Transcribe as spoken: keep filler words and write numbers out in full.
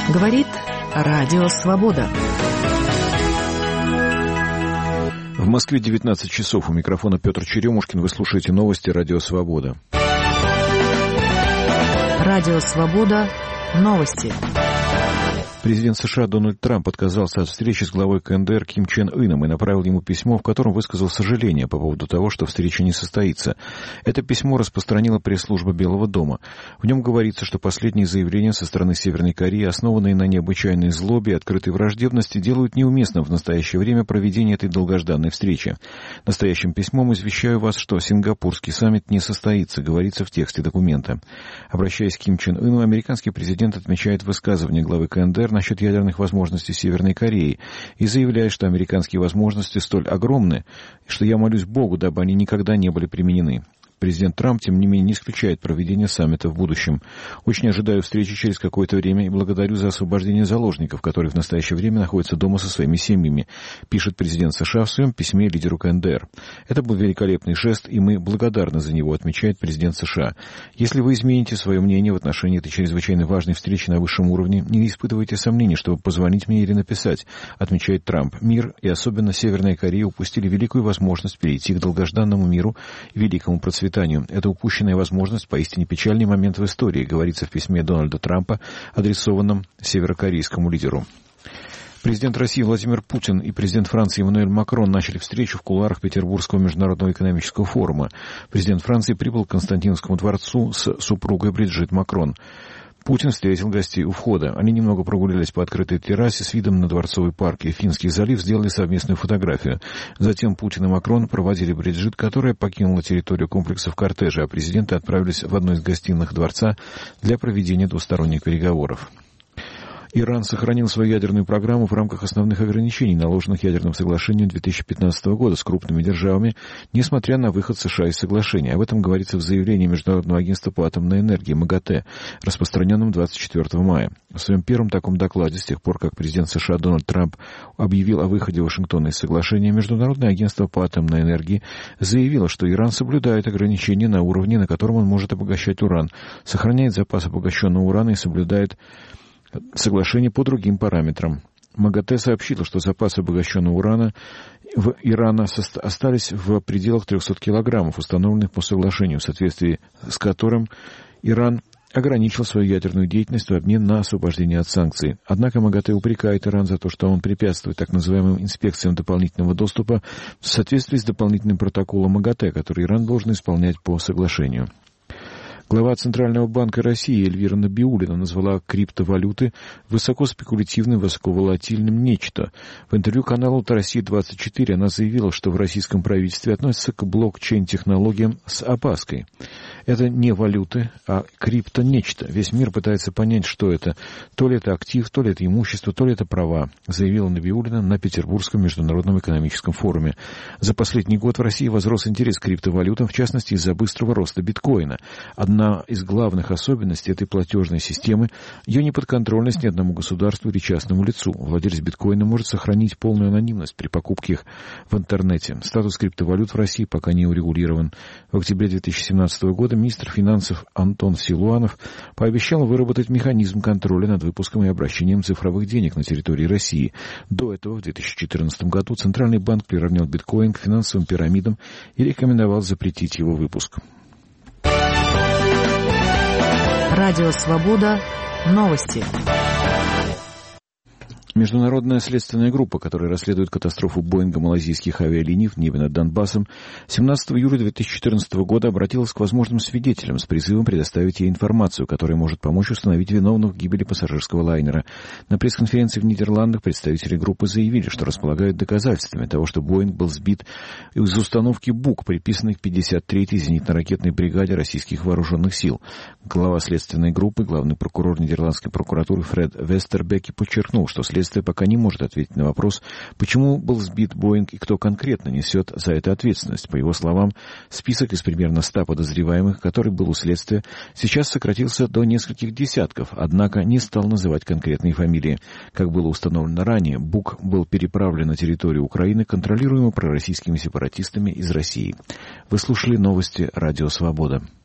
Говорит Радио Свобода. В Москве девятнадцать часов. У микрофона Петр Черемушкин. Вы слушаете новости Радио Свобода. Радио Свобода. Новости. Президент США Дональд Трамп отказался от встречи с главой КНДР Ким Чен Ыном и направил ему письмо, в котором высказал сожаление по поводу того, что встреча не состоится. Это письмо распространила пресс-служба Белого дома. В нем говорится, что последние заявления со стороны Северной Кореи, основанные на необычайной злобе и открытой враждебности, делают неуместным в настоящее время проведение этой долгожданной встречи. Настоящим письмом извещаю вас, что Сингапурский саммит не состоится, говорится в тексте документа. Обращаясь к Ким Чен Ыну, американский президент отмечает высказывание главы КНДР насчет ядерных возможностей Северной Кореи и заявляет, что американские возможности столь огромны, что я молюсь Богу, дабы они никогда не были применены. Президент Трамп, тем не менее, не исключает проведение саммита в будущем. Очень ожидаю встречи через какое-то время и благодарю за освобождение заложников, которые в настоящее время находятся дома со своими семьями, пишет президент США в своем письме лидеру КНДР. Это был великолепный жест, и мы благодарны за него, отмечает президент США. Если вы измените свое мнение в отношении этой чрезвычайно важной встречи на высшем уровне, не испытывайте сомнений, чтобы позвонить мне или написать, отмечает Трамп. Мир и особенно Северная Корея упустили великую возможность перейти к долгожданному миру и великому процветанию. Это упущенная возможность, поистине печальный момент в истории, говорится в письме Дональда Трампа, адресованном северокорейскому лидеру. Президент России Владимир Путин и президент Франции Эммануэль Макрон начали встречу в кулуарах Петербургского международного экономического форума. Президент Франции прибыл к Константиновскому дворцу с супругой Бриджит Макрон. Путин встретил гостей у входа. Они немного прогулялись по открытой террасе с видом на Дворцовый парк и Финский залив, сделали совместную фотографию. Затем Путин и Макрон проводили Бриджит, которая покинула территорию комплекса в кортеже, а президенты отправились в одну из гостиных дворца для проведения двусторонних переговоров. Иран сохранил свою ядерную программу в рамках основных ограничений, наложенных ядерным соглашением две тысячи пятнадцатого года с крупными державами, несмотря на выход США из соглашения. Об этом говорится в заявлении Международного агентства по атомной энергии МАГАТЭ, распространенном двадцать четвёртого мая. В своем первом таком докладе, с тех пор, как президент США Дональд Трамп объявил о выходе Вашингтона из соглашения, Международное агентство по атомной энергии заявило, что Иран соблюдает ограничения на уровне, на котором он может обогащать уран, сохраняет запас обогащенного урана и соблюдает соглашение по другим параметрам. МАГАТЭ сообщило, что запасы обогащенного урана в Иране остались в пределах трехсот килограммов, установленных по соглашению, в соответствии с которым Иран ограничил свою ядерную деятельность в обмен на освобождение от санкций. Однако МАГАТЭ упрекает Иран за то, что он препятствует так называемым инспекциям дополнительного доступа в соответствии с дополнительным протоколом МАГАТЭ, который Иран должен исполнять по соглашению. Глава Центрального банка России Эльвира Набиуллина назвала криптовалюты высокоспекулятивным, высоковолатильным нечто. В интервью каналу «Россия-двадцать четыре» она заявила, что в российском правительстве относятся к блокчейн-технологиям с опаской. Это не валюты, а крипто-нечто. Весь мир пытается понять, что это. То ли это актив, то ли это имущество, то ли это права, заявила Набиуллина на Петербургском международном экономическом форуме. За последний год в России возрос интерес к криптовалютам, в частности из-за быстрого роста биткоина. Одна из главных особенностей этой платежной системы – ее неподконтрольность ни одному государству или частному лицу. Владелец биткоина может сохранить полную анонимность при покупке их в интернете. Статус криптовалют в России пока не урегулирован. В октябре две тысячи семнадцатого года министр финансов Антон Силуанов пообещал выработать механизм контроля над выпуском и обращением цифровых денег на территории России. До этого, в две тысячи четырнадцатом году, Центральный банк приравнял биткоин к финансовым пирамидам и рекомендовал запретить его выпуск. Радио Свобода. Новости. Международная следственная группа, которая расследует катастрофу Боинга малайзийских авиалиний в небе над Донбассом, семнадцатого июля две тысячи четырнадцатого года обратилась к возможным свидетелям с призывом предоставить ей информацию, которая может помочь установить виновных в гибели пассажирского лайнера. На пресс-конференции в Нидерландах представители группы заявили, что располагают доказательствами того, что Боинг был сбит из установки БУК, приписанной к пятьдесят третьей зенитно-ракетной бригаде российских вооруженных сил. Глава следственной группы, главный прокурор Нидерландской прокуратуры Фред Вестербеки подчеркнул, что следствие Следствие пока не может ответить на вопрос, почему был сбит Боинг и кто конкретно несет за это ответственность. По его словам, список из примерно ста подозреваемых, который был у следствия, сейчас сократился до нескольких десятков, однако не стал называть конкретные фамилии. Как было установлено ранее, БУК был переправлен на территорию Украины, контролируемую пророссийскими сепаратистами из России. Вы слушали новости Радио Свобода.